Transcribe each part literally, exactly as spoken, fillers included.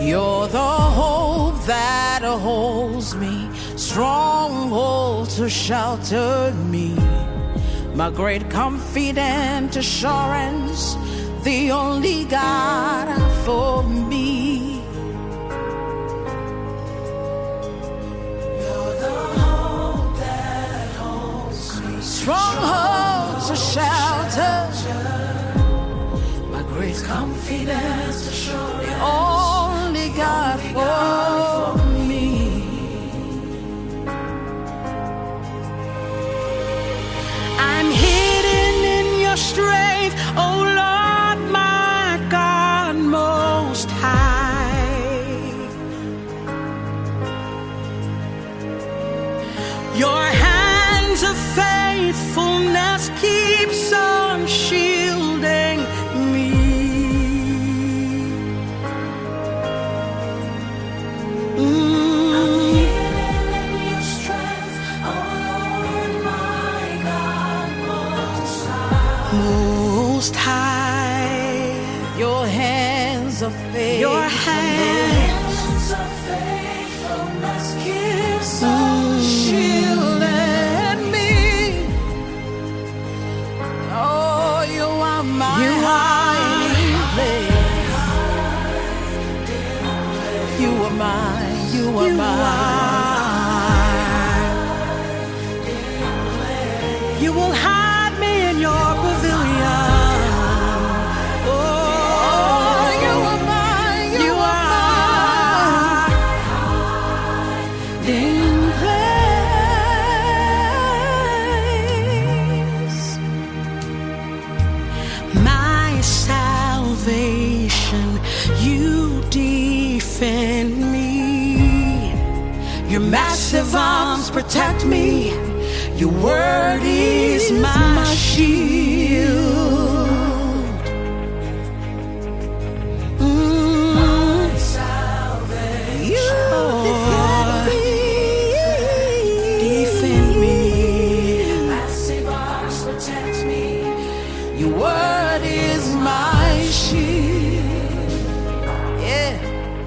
You're the hope that holds me, stronghold to shelter me, my great confident assurance, the only God for me. You're the hope that holds me, stronghold to shelter, my great confident assurance, the only God for me. I'm hidden in your strength, oh Lord, my God most high. Your hands of faithfulness keeps on shielding me. Mm. I'm hidden in your strength, oh Lord, my God most high. Most high. Your hands of faith, your hands of faithfulness keeps on shielding me. Oh, you are my you hiding place. You are mine. You are you mine. You will hide me in your pavilion. Oh, you are mine. You, you are hiding place. My salvation, you defend me. Your massive arms protect me. Your word is my shield. Mm. My salvation, you defend me. Defend me. Massive arms protect me. Your word is my shield. Yeah.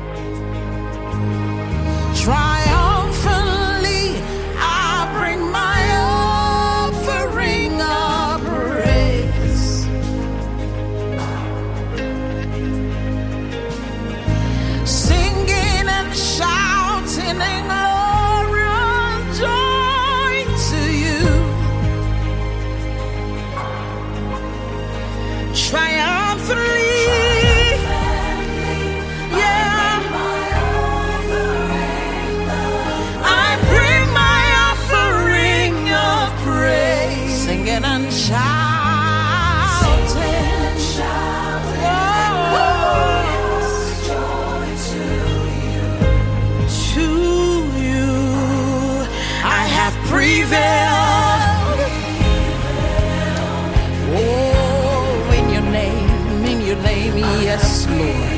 Triumphantly, I bring my offering of praise. Singing and shouting in glory and joy to you. Triumphantly. And shouting, oh, joy to you. To you, I have prevailed. Oh, in your name, in your name, yes, Lord.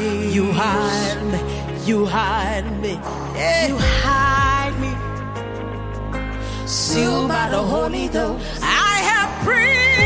You hide me, yeah. You hide me sealed by the Holy Ghost. I have prayed.